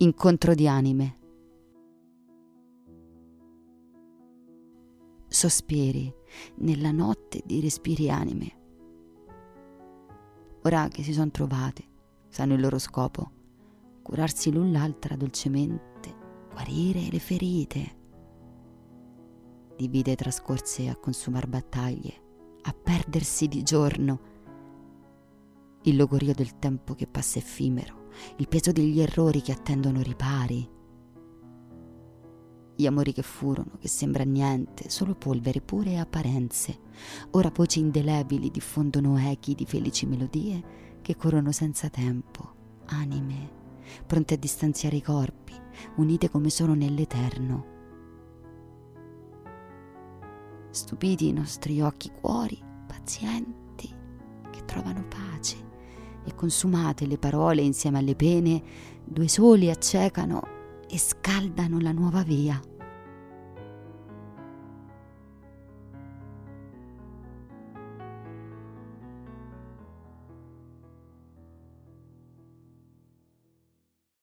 incontro di anime. Sospiri nella notte di respiri anime. Ora che si sono trovate, sanno il loro scopo, curarsi l'un l'altra dolcemente, guarire le ferite. Di vite trascorse a consumar battaglie, a perdersi di giorno. Il logorio del tempo che passa effimero, il peso degli errori che attendono ripari. Gli amori che furono, che sembra niente, solo polvere pure e apparenze. Ora voci indelebili diffondono echi di felici melodie che corrono senza tempo, anime, pronte a distanziare i corpi, unite come sono nell'eterno. Stupiti i nostri occhi cuori, pazienti, che trovano pace, e consumate le parole insieme alle pene, due soli accecano e scaldano la nuova via.